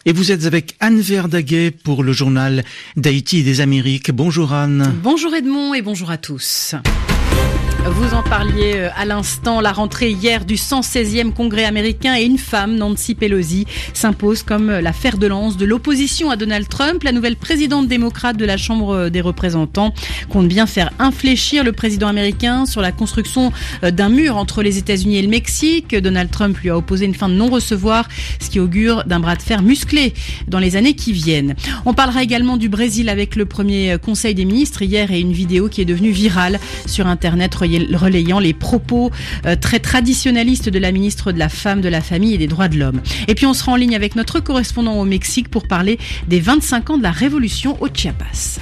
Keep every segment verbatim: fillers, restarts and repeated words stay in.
Et vous êtes avec Anne Verdaguet pour le journal d'Haïti et des Amériques. Bonjour Anne. Bonjour Edmond et bonjour à tous. Vous en parliez à l'instant, la rentrée hier du cent seizième congrès américain et une femme, Nancy Pelosi, s'impose comme la fer de lance de l'opposition à Donald Trump. La nouvelle présidente démocrate de la Chambre des représentants compte bien faire infléchir le président américain sur la construction d'un mur entre les États-Unis et le Mexique. Donald Trump lui a opposé une fin de non-recevoir, ce qui augure d'un bras de fer musclé dans les années qui viennent. On parlera également du Brésil avec le premier Conseil des ministres hier et une vidéo qui est devenue virale sur Internet relayant les propos euh, très traditionnalistes de la ministre de la Femme, de la Famille et des Droits de l'Homme. Et puis on sera en ligne avec notre correspondant au Mexique pour parler des vingt-cinq ans de la révolution au Chiapas.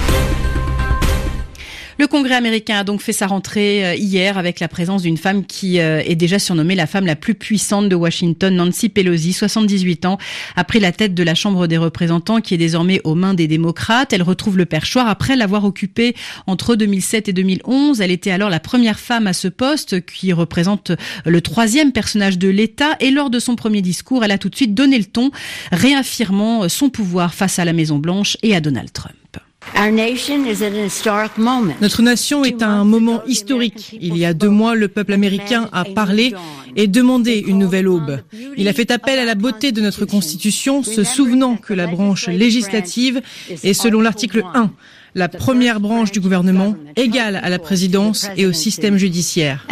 Le Congrès américain a donc fait sa rentrée hier avec la présence d'une femme qui est déjà surnommée la femme la plus puissante de Washington, Nancy Pelosi, soixante-dix-huit ans, a pris la tête de la Chambre des représentants qui est désormais aux mains des démocrates. Elle retrouve le perchoir après l'avoir occupé entre deux mille sept et deux mille onze. Elle était alors la première femme à ce poste qui représente le troisième personnage de l'État et lors de son premier discours, elle a tout de suite donné le ton, réaffirmant son pouvoir face à la Maison-Blanche et à Donald Trump. Notre nation est à un moment historique. Il y a deux mois, le peuple américain a parlé et demandé une nouvelle aube. Il a fait appel à la beauté de notre Constitution, se souvenant que la branche législative est, selon l'article un, la première branche du gouvernement, égale à la présidence et au système judiciaire.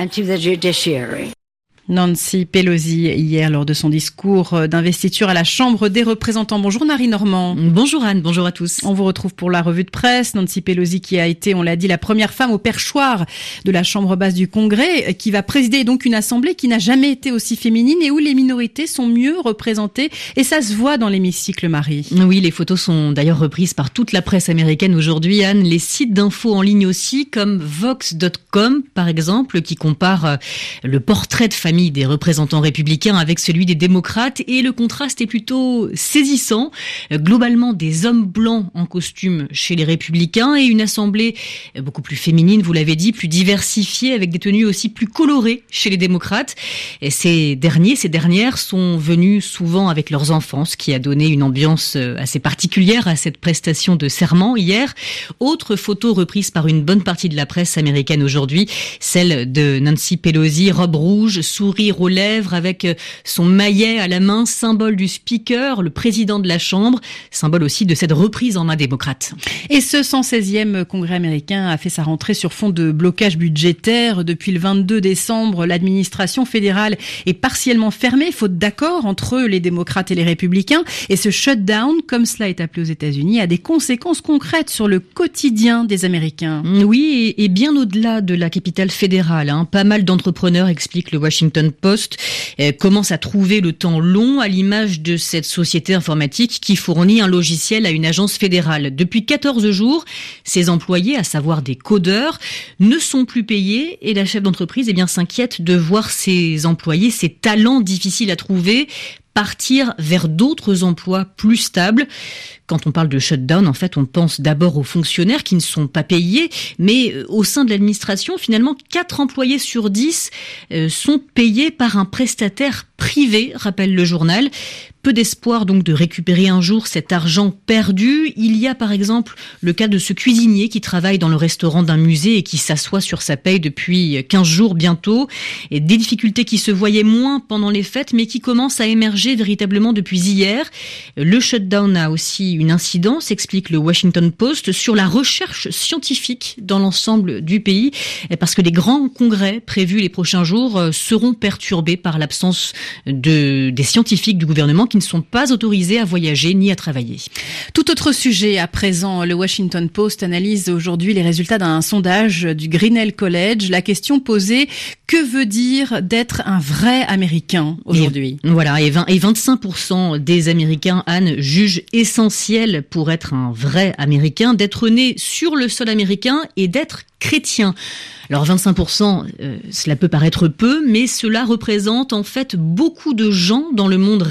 Nancy Pelosi, hier, lors de son discours d'investiture à la Chambre des représentants. Bonjour Marie Normand. Bonjour Anne, bonjour à tous. On vous retrouve pour la revue de presse. Nancy Pelosi qui a été, on l'a dit, la première femme au perchoir de la Chambre basse du Congrès, qui va présider donc une assemblée qui n'a jamais été aussi féminine et où les minorités sont mieux représentées. Et ça se voit dans l'hémicycle, Marie. Oui, les photos sont d'ailleurs reprises par toute la presse américaine aujourd'hui, Anne. Les sites d'infos en ligne aussi, comme Vox point com par exemple, qui compare le portrait de famille des représentants républicains avec celui des démocrates, et le contraste est plutôt saisissant. Globalement, des hommes blancs en costume chez les républicains et une assemblée beaucoup plus féminine, vous l'avez dit, plus diversifiée, avec des tenues aussi plus colorées chez les démocrates. Et ces derniers, ces dernières sont venus souvent avec leurs enfants, ce qui a donné une ambiance assez particulière à cette prestation de serment hier. Autre photo reprise par une bonne partie de la presse américaine aujourd'hui, celle de Nancy Pelosi, robe rouge, sourire aux lèvres avec son maillet à la main, symbole du speaker, le président de la Chambre, symbole aussi de cette reprise en main démocrate. Et ce cent seizième congrès américain a fait sa rentrée sur fond de blocage budgétaire. Depuis le vingt-deux décembre, l'administration fédérale est partiellement fermée, faute d'accord entre les démocrates et les républicains. Et ce shutdown, comme cela est appelé aux États-Unis, a des conséquences concrètes sur le quotidien des Américains. Oui, et bien au-delà de la capitale fédérale, hein, pas mal d'entrepreneurs, explique le Washington Post, euh, commence à trouver le temps long à l'image de cette société informatique qui fournit un logiciel à une agence fédérale. Depuis quatorze jours, ces employés, à savoir des codeurs, ne sont plus payés et la chef d'entreprise eh bien, s'inquiète de voir ses employés, ses talents difficiles à trouver, partir vers d'autres emplois plus stables. Quand on parle de shutdown, en fait, on pense d'abord aux fonctionnaires qui ne sont pas payés, mais au sein de l'administration, finalement, quatre employés sur dix euh, sont payés par un prestataire privé, rappelle le journal. Peu d'espoir donc de récupérer un jour cet argent perdu. Il y a par exemple le cas de ce cuisinier qui travaille dans le restaurant d'un musée et qui s'assoit sur sa paye depuis quinze jours bientôt. Et des difficultés qui se voyaient moins pendant les fêtes mais qui commencent à émerger véritablement depuis hier. Le shutdown a aussi une incidence, explique le Washington Post, sur la recherche scientifique dans l'ensemble du pays parce que les grands congrès prévus les prochains jours seront perturbés par l'absence de, des scientifiques du gouvernement qui ne sont pas autorisés à voyager ni à travailler. Tout autre sujet à présent, le Washington Post analyse aujourd'hui les résultats d'un sondage du Grinnell College. La question posée, que veut dire d'être un vrai Américain aujourd'hui ? Et, voilà, et, vingt, et vingt-cinq pour cent des Américains, Anne, jugent essentiel pour être un vrai Américain d'être né sur le sol américain et d'être chrétien. Alors vingt-cinq pour cent, euh, cela peut paraître peu, mais cela représente en fait beaucoup de gens dans le monde réel.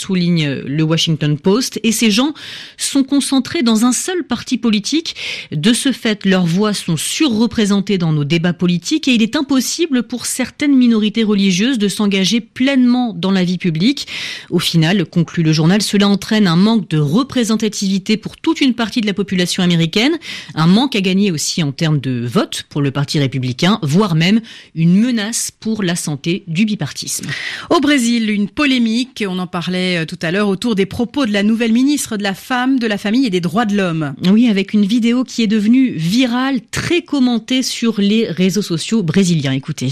souligne le Washington Post, et ces gens sont concentrés dans un seul parti politique. De ce fait, leurs voix sont surreprésentées dans nos débats politiques et il est impossible pour certaines minorités religieuses de s'engager pleinement dans la vie publique. Au final, conclut le journal, cela entraîne un manque de représentativité pour toute une partie de la population américaine, un manque à gagner aussi en termes de vote pour le Parti républicain, voire même une menace pour la santé du bipartisme. Au Brésil, une polémique, on en parlait tout à l'heure, autour des propos de la nouvelle ministre de la Femme, de la Famille et des Droits de l'Homme. Oui, avec une vidéo qui est devenue virale, très commentée sur les réseaux sociaux brésiliens. Écoutez.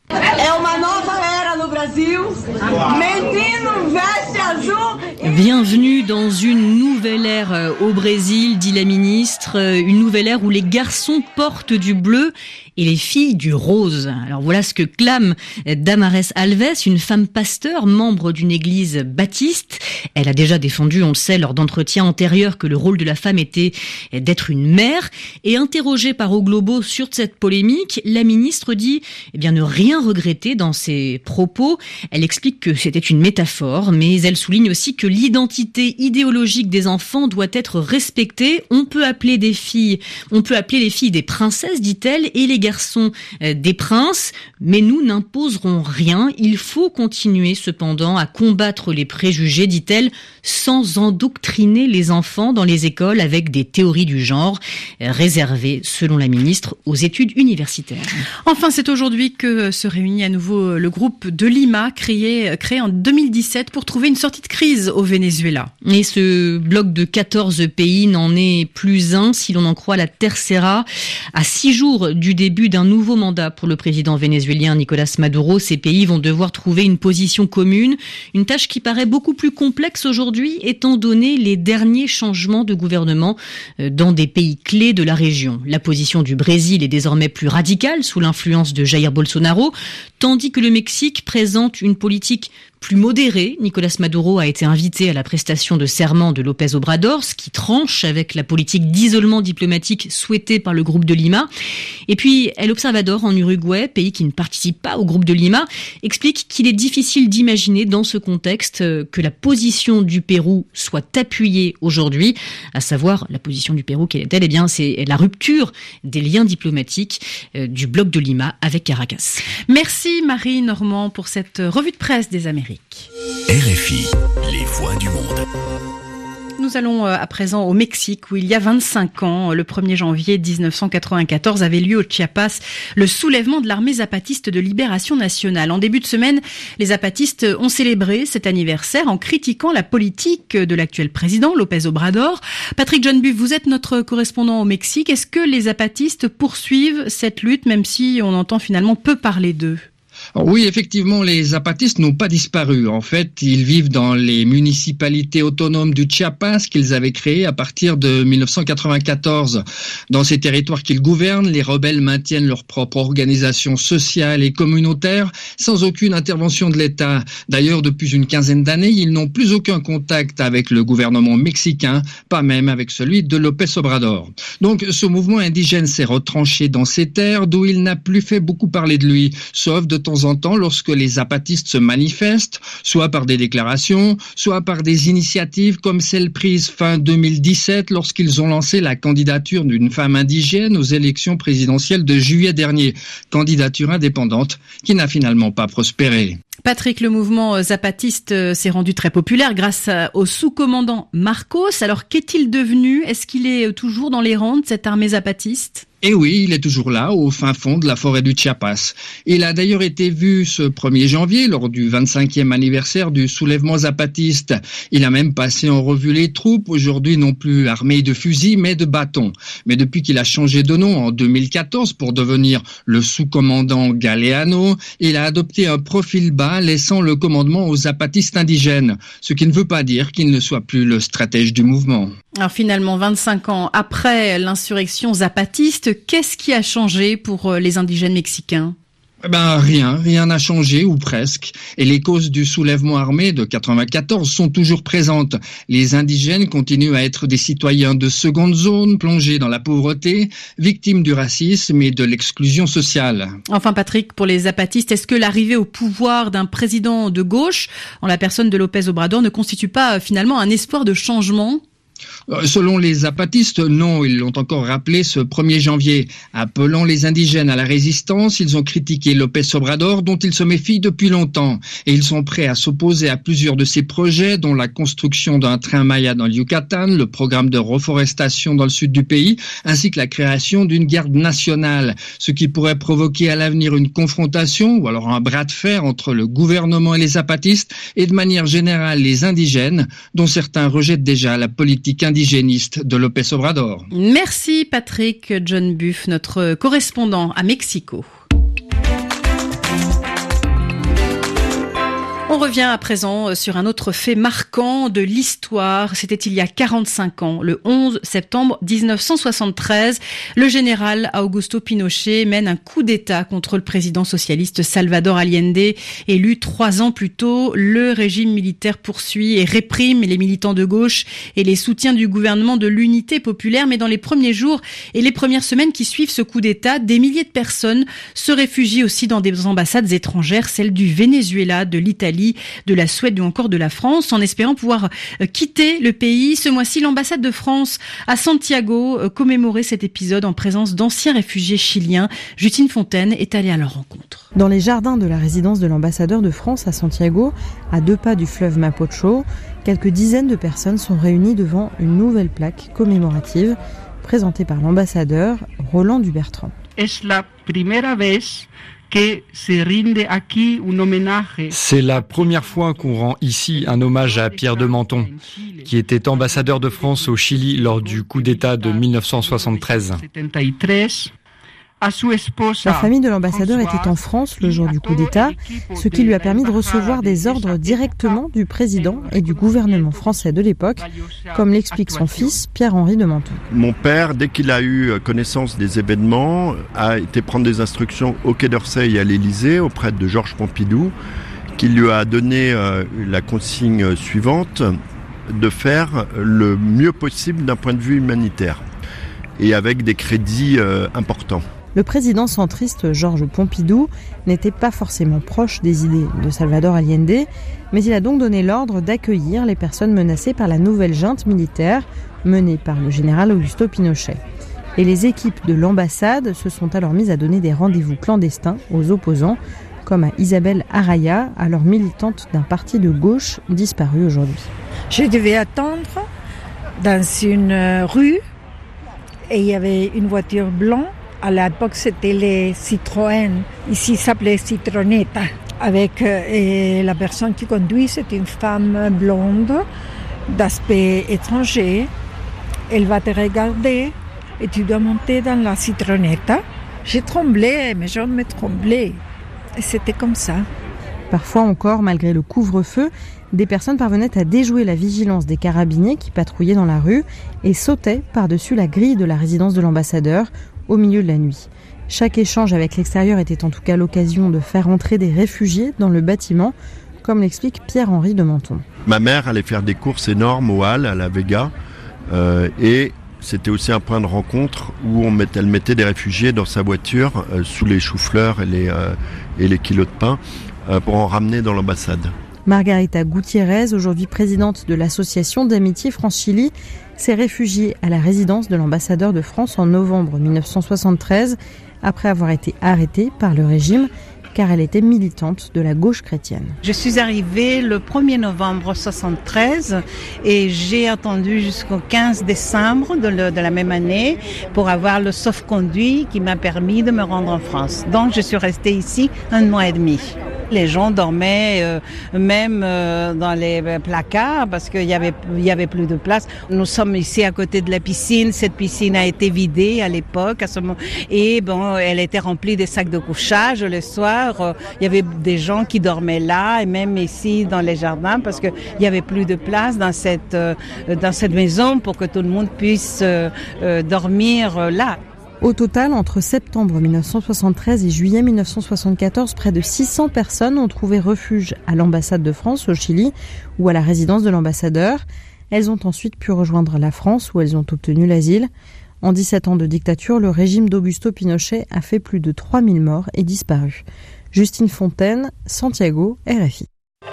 Bienvenue dans une nouvelle ère au Brésil, dit la ministre, une nouvelle ère où les garçons portent du bleu et les filles du rose. Alors voilà ce que clame Damares Alves, une femme pasteur, membre d'une église baptiste. Elle a déjà défendu, on le sait, lors d'entretiens antérieurs que le rôle de la femme était d'être une mère. Et interrogée par O Globo sur cette polémique, la ministre dit eh bien, ne rien regretter dans ses propos. Elle explique que c'était une métaphore, mais elle souligne aussi que l'identité idéologique des enfants doit être respectée. On peut appeler des filles, on peut appeler les filles des princesses, dit-elle, et les garçons des princes, mais nous n'imposerons rien. Il faut continuer cependant à combattre les préjugés, dit-elle, sans endoctriner les enfants dans les écoles avec des théories du genre réservées, selon la ministre, aux études universitaires. Enfin, c'est aujourd'hui que se réunit à nouveau le groupe de Lima, créé, créé en deux mille dix-sept pour trouver une sortie de crise au Venezuela. Et ce bloc de quatorze pays n'en est plus un, si l'on en croit la Tercera. À six jours du début d'un nouveau mandat pour le président vénézuélien Nicolás Maduro, ces pays vont devoir trouver une position commune, une tâche qui paraît beaucoup plus complexe aujourd'hui étant donné les derniers changements de gouvernement dans des pays clés de la région. La position du Brésil est désormais plus radicale sous l'influence de Jair Bolsonaro, tandis que le Mexique présente une politique plus modéré. Nicolás Maduro a été invité à la prestation de serment de López Obrador, ce qui tranche avec la politique d'isolement diplomatique souhaitée par le groupe de Lima. Et puis, El Observador en Uruguay, pays qui ne participe pas au groupe de Lima, explique qu'il est difficile d'imaginer dans ce contexte que la position du Pérou soit appuyée aujourd'hui, à savoir la position du Pérou, quelle est-elle ? Eh bien, c'est la rupture des liens diplomatiques du bloc de Lima avec Caracas. Merci Marie Normand pour cette revue de presse des Amériques. R F I, les voix du monde. Nous allons à présent au Mexique où il y a vingt-cinq ans, le premier janvier dix-neuf cent quatre-vingt-quatorze, avait lieu au Chiapas le soulèvement de l'armée zapatiste de libération nationale. En début de semaine, les zapatistes ont célébré cet anniversaire en critiquant la politique de l'actuel président López Obrador. Patrick John Buff, vous êtes notre correspondant au Mexique. Est-ce que les zapatistes poursuivent cette lutte, même si on entend finalement peu parler d'eux ? Alors oui, effectivement, les zapatistes n'ont pas disparu. En fait, ils vivent dans les municipalités autonomes du Chiapas qu'ils avaient créées à partir de mille neuf cent quatre-vingt-quatorze. Dans ces territoires qu'ils gouvernent, les rebelles maintiennent leur propre organisation sociale et communautaire sans aucune intervention de l'État. D'ailleurs, depuis une quinzaine d'années, ils n'ont plus aucun contact avec le gouvernement mexicain, pas même avec celui de López Obrador. Donc, ce mouvement indigène s'est retranché dans ces terres d'où il n'a plus fait beaucoup parler de lui, sauf de temps en temps lorsque les zapatistes se manifestent, soit par des déclarations, soit par des initiatives comme celle prise fin deux mille dix-sept lorsqu'ils ont lancé la candidature d'une femme indigène aux élections présidentielles de juillet dernier. Candidature indépendante qui n'a finalement pas prospéré. Patrick, le mouvement zapatiste s'est rendu très populaire grâce au sous-commandant Marcos. Alors qu'est-il devenu ? Est-ce qu'il est toujours dans les rangs de cette armée zapatiste ? Et oui, il est toujours là, au fin fond de la forêt du Chiapas. Il a d'ailleurs été vu ce premier janvier, lors du vingt-cinquième anniversaire du soulèvement zapatiste. Il a même passé en revue les troupes, aujourd'hui non plus armées de fusils, mais de bâtons. Mais depuis qu'il a changé de nom en deux mille quatorze pour devenir le sous-commandant Galeano, il a adopté un profil bas, laissant le commandement aux zapatistes indigènes. Ce qui ne veut pas dire qu'il ne soit plus le stratège du mouvement. Alors finalement, vingt-cinq ans après l'insurrection zapatiste, qu'est-ce qui a changé pour les indigènes mexicains ? Ben rien, rien n'a changé ou presque. Et les causes du soulèvement armé de quatre-vingt-quatorze sont toujours présentes. Les indigènes continuent à être des citoyens de seconde zone, plongés dans la pauvreté, victimes du racisme et de l'exclusion sociale. Enfin Patrick, pour les zapatistes, est-ce que l'arrivée au pouvoir d'un président de gauche, en la personne de López Obrador, ne constitue pas finalement un espoir de changement ? Selon les zapatistes, non, ils l'ont encore rappelé ce premier janvier. Appelant les indigènes à la résistance, ils ont critiqué López Obrador, dont ils se méfient depuis longtemps. Et ils sont prêts à s'opposer à plusieurs de ses projets, dont la construction d'un train Maya dans le Yucatan, le programme de reforestation dans le sud du pays, ainsi que la création d'une garde nationale. Ce qui pourrait provoquer à l'avenir une confrontation, ou alors un bras de fer entre le gouvernement et les zapatistes, et de manière générale les indigènes, dont certains rejettent déjà la politique indigéniste de López Obrador. Merci Patrick. John Buff, notre correspondant à Mexico. On revient à présent sur un autre fait marquant de l'histoire. C'était il y a quarante-cinq ans, le onze septembre dix-neuf cent soixante-treize. Le général Augusto Pinochet mène un coup d'État contre le président socialiste Salvador Allende. Élu trois ans plus tôt, le régime militaire poursuit et réprime les militants de gauche et les soutiens du gouvernement de l'unité populaire. Mais dans les premiers jours et les premières semaines qui suivent ce coup d'État, des milliers de personnes se réfugient aussi dans des ambassades étrangères, celles du Venezuela, de l'Italie, de la Suède ou encore de la France, en espérant pouvoir quitter le pays. Ce mois-ci, l'ambassade de France à Santiago commémorait cet épisode en présence d'anciens réfugiés chiliens. Justine Fontaine est allée à leur rencontre. Dans les jardins de la résidence de l'ambassadeur de France à Santiago, à deux pas du fleuve Mapocho, quelques dizaines de personnes sont réunies devant une nouvelle plaque commémorative présentée par l'ambassadeur Roland Dubertrand. Es la primera vez C'est la première fois qu'on rend ici un hommage à Pierre de Menton, qui était ambassadeur de France au Chili lors du coup d'État de dix-neuf cent soixante-treize. La famille de l'ambassadeur était en France le jour du coup d'État, ce qui lui a permis de recevoir des ordres directement du président et du gouvernement français de l'époque, comme l'explique son fils Pierre-Henri de Menton. Mon père, dès qu'il a eu connaissance des événements, a été prendre des instructions au Quai d'Orsay et à l'Élysée auprès de Georges Pompidou, qui lui a donné la consigne suivante de faire le mieux possible d'un point de vue humanitaire et avec des crédits importants. Le président centriste Georges Pompidou n'était pas forcément proche des idées de Salvador Allende, mais il a donc donné l'ordre d'accueillir les personnes menacées par la nouvelle junte militaire menée par le général Augusto Pinochet. Et les équipes de l'ambassade se sont alors mises à donner des rendez-vous clandestins aux opposants, comme à Isabelle Araya, alors militante d'un parti de gauche disparu aujourd'hui. Je devais attendre dans une rue et il y avait une voiture blanche. À l'époque, c'était les Citroën. Ici, ça s'appelait Citronetta. Avec euh, la personne qui conduit, c'est une femme blonde, d'aspect étranger. Elle va te regarder et tu dois monter dans la Citronetta. J'ai tremblé, mes jambes me tremblaient. Et c'était comme ça. Parfois encore, malgré le couvre-feu, des personnes parvenaient à déjouer la vigilance des carabiniers qui patrouillaient dans la rue et sautaient par-dessus la grille de la résidence de l'ambassadeur au milieu de la nuit. Chaque échange avec l'extérieur était en tout cas l'occasion de faire entrer des réfugiés dans le bâtiment, comme l'explique Pierre-Henri de Menton. Ma mère allait faire des courses énormes au Hall, à la Vega, euh, et c'était aussi un point de rencontre où on mettait, elle mettait des réfugiés dans sa voiture, euh, sous les choux-fleurs et les, euh, et les kilos de pain, euh, pour en ramener dans l'ambassade. Margarita Gutiérrez, aujourd'hui présidente de l'association d'amitié France-Chili, s'est réfugiée à la résidence de l'ambassadeur de France en novembre dix-neuf cent soixante-treize, après avoir été arrêtée par le régime, car elle était militante de la gauche chrétienne. Je suis arrivée le premier novembre soixante-treize et j'ai attendu jusqu'au quinze décembre de, le, de la même année pour avoir le sauf-conduit qui m'a permis de me rendre en France. Donc je suis restée ici un mois et demi. Les gens dormaient euh, même euh, dans les placards parce qu'il y avait, il y avait plus de place. Nous sommes ici à côté de la piscine. Cette piscine a été vidée à l'époque à ce moment, et bon, elle était remplie de sacs de couchage le soir. Euh, il y avait des gens qui dormaient là et même ici dans les jardins parce qu'il y avait plus de place dans cette, euh, dans cette maison pour que tout le monde puisse euh, euh, dormir euh, là. Au total, entre septembre dix-neuf cent soixante-treize et juillet dix-neuf cent soixante-quatorze, près de six cents personnes ont trouvé refuge à l'ambassade de France au Chili ou à la résidence de l'ambassadeur. Elles ont ensuite pu rejoindre la France où elles ont obtenu l'asile. En dix-sept ans de dictature, le régime d'Augusto Pinochet a fait plus de trois mille morts et disparus. Justine Fontaine, Santiago, R F I.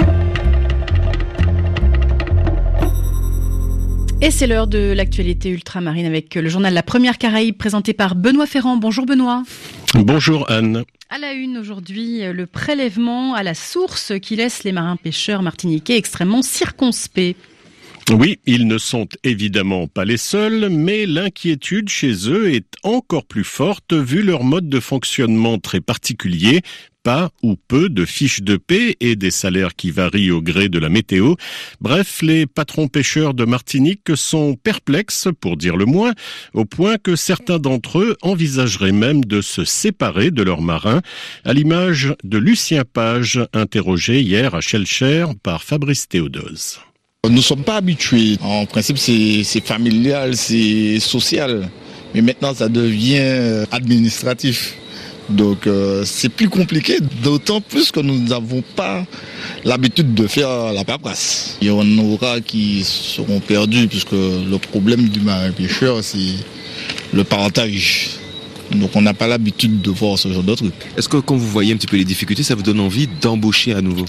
Et c'est l'heure de l'actualité ultramarine avec le journal La Première Caraïbe présenté par Benoît Ferrand. Bonjour Benoît. Bonjour Anne. À la une aujourd'hui, le prélèvement à la source qui laisse les marins pêcheurs martiniquais extrêmement circonspects. Oui, ils ne sont évidemment pas les seuls, mais l'inquiétude chez eux est encore plus forte vu leur mode de fonctionnement très particulier. Pas ou peu de fiches de paie et des salaires qui varient au gré de la météo. Bref, les patrons pêcheurs de Martinique sont perplexes, pour dire le moins, au point que certains d'entre eux envisageraient même de se séparer de leurs marins, à l'image de Lucien Page, interrogé hier à Schellcher par Fabrice Théodose. Nous ne sommes pas habitués. En principe, c'est, c'est familial, c'est social. Mais maintenant, ça devient administratif. Donc euh, c'est plus compliqué, d'autant plus que nous n'avons pas l'habitude de faire la paperasse. Il y en aura qui seront perdus puisque le problème du marin pêcheur c'est le partage. Donc on n'a pas l'habitude de voir ce genre de trucs. Est-ce que quand vous voyez un petit peu les difficultés, ça vous donne envie d'embaucher à nouveau ?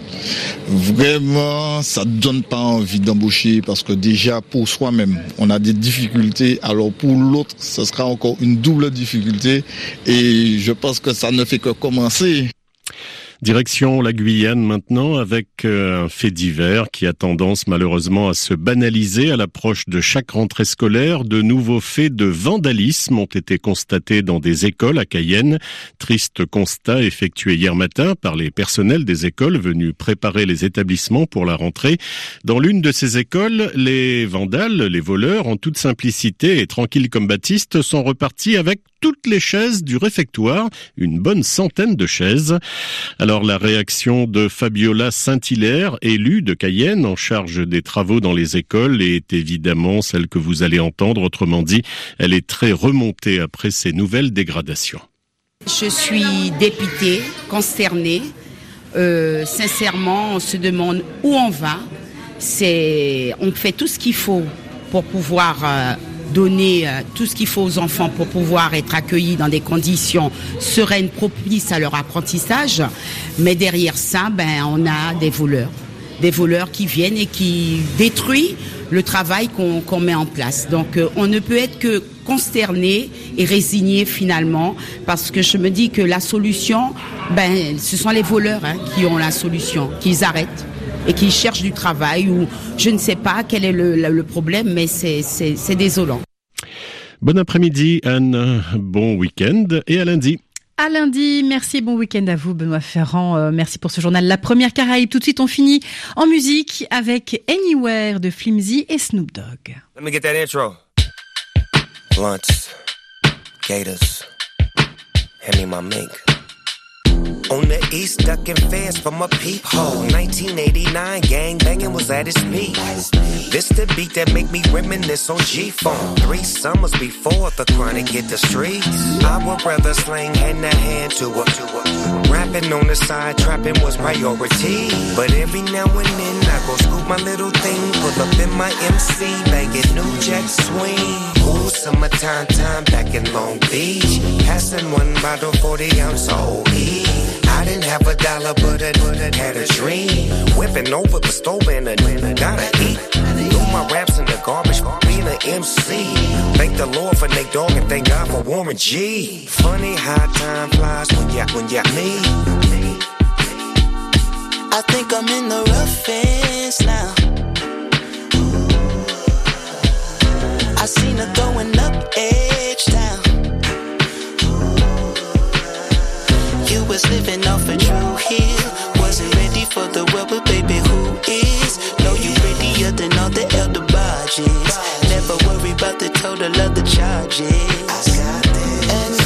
Vraiment, ça ne donne pas envie d'embaucher parce que déjà pour soi-même, on a des difficultés. Alors pour l'autre, ce sera encore une double difficulté et je pense que ça ne fait que commencer. Direction la Guyane maintenant avec un fait divers qui a tendance malheureusement à se banaliser à l'approche de chaque rentrée scolaire. De nouveaux faits de vandalisme ont été constatés dans des écoles à Cayenne. Triste constat effectué hier matin par les personnels des écoles venus préparer les établissements pour la rentrée. Dans l'une de ces écoles, les vandales, les voleurs, en toute simplicité et tranquilles comme Baptiste, sont repartis avec toutes les chaises du réfectoire, une bonne centaine de chaises. Alors la réaction de Fabiola Saint-Hilaire, élue de Cayenne en charge des travaux dans les écoles, est évidemment celle que vous allez entendre. Autrement dit, elle est très remontée après ces nouvelles dégradations. Je suis dépitée, consternée. Euh, sincèrement, on se demande où on va. C'est, on fait tout ce qu'il faut pour pouvoir euh, donner euh, tout ce qu'il faut aux enfants pour pouvoir être accueillis dans des conditions sereines, propices à leur apprentissage. Mais derrière ça, ben, on a des voleurs. Des voleurs qui viennent et qui détruisent le travail qu'on, qu'on met en place. Donc euh, on ne peut être que consterné et résigné finalement, parce que je me dis que la solution, ben, ce sont les voleurs hein, qui ont la solution, qu'ils arrêtent et qu'ils cherchent du travail ou je ne sais pas quel est le, le problème, mais c'est, c'est, c'est désolant. Bon après-midi Anne, bon week-end et à lundi. À lundi, merci, bon week-end à vous Benoît Ferrand, euh, merci pour ce journal La Première Caraïbe. Tout de suite on finit en musique avec Anywhere de Flimsy et Snoop Dogg. Let me get that intro. Blunts, gators, hand me my mink. On the east, ducking fast from a peephole. nineteen eighty-nine, gang banging was at its peak. This the beat that make me reminisce on G-Phone. Three summers before the chronic hit the streets. I would rather slang hand to hand to a, to a rapping on the side, trapping was priority. But every now and then I go scoop my little thing, pull up in my M C, banging New Jack Swing. Ooh, summertime time back in Long Beach, passing one bottle forty ounce O E. I didn't have a dollar, but I, but I had a dream. Whipping over the stove and I gotta eat. Threw my raps in the garbage, being an M C. Thank the Lord for Nate Dogg and thank God for Warren G. Funny how time flies when you when you me. I think I'm in the rough ends now. I seen her going up edge down. You was living off a true hill. Wasn't ready for the world, but baby, who is? Know you prettier than all the elder barges. Never worry about the total of the charges. I got this. And